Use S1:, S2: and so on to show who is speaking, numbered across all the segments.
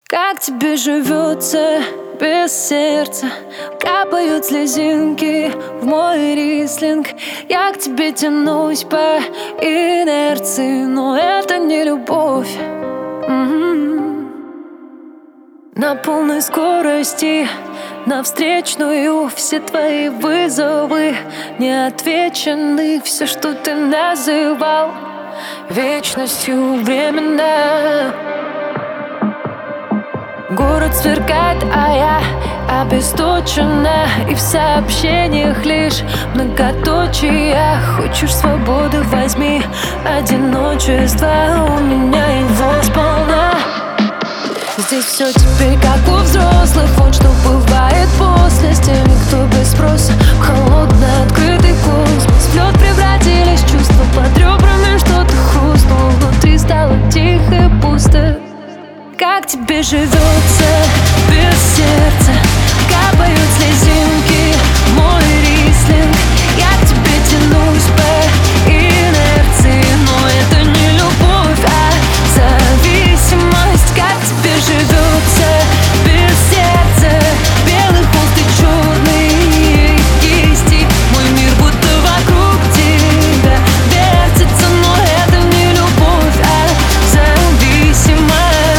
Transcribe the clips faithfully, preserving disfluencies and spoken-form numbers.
S1: Как тебе живется без сердца? Капают слезинки в мой рислинг. Я к тебе тянусь по инерции, но это не любовь. М-м-м. На полной скорости, на встречную, все твои вызовы не отвечены. Все, что ты называл вечностью, временно. Город сверкает, а я обесточена, и в сообщениях лишь многоточия. Хочешь свободы, возьми одиночество, у меня его сполна. Здесь все теперь как у взрослых, вот что бывает после. С теми, кто без спроса, холодный открытый космос. В лед превратились чувства, под ребрами что-то хрустнуло, внутри стало тихо и пусто. Как тебе живется без сердца? Капают слезинки в мой рислинг. Я к тебе тянусь по инерции, но это не любовь, а зависимость. Как тебе живется без сердца? Белый холст и черные кисти. Мой мир будто вокруг тебя вертится, но это не любовь, а зависимость.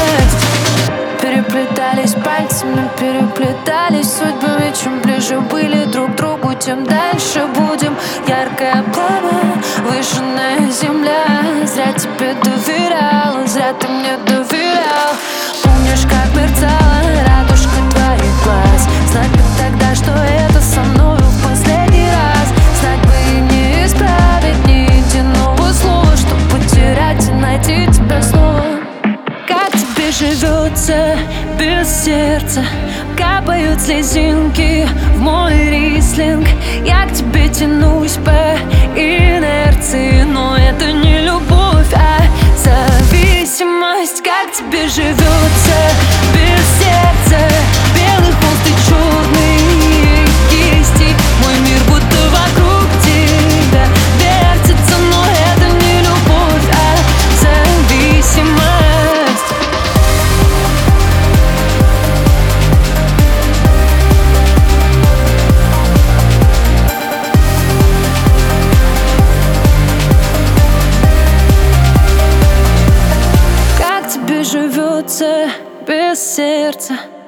S1: Переплетались пальцами, переплетались судьбами. Чем ближе были друг к другу, тем дальше будем. Яркое пламя, выжженная земля. Зря тебе доверяла, зря ты мне доверял. Помнишь, как мерцала радужка твоих глаз? Знать бы тогда, что это со мною в последний раз. Знать бы и не исправить ни единого слова, чтоб потерять и найти тебя снова. Как тебе живется без сердца? Капают слезинки в мой рислинг. Я к тебе тянусь по инерции, но это не любовь, а зависимость. Как тебе живется без сердца? Белый холст и черные кисти. Мой мир будто вокруг тебя вертится, но это не любовь, а зависимость. Живется без сердца.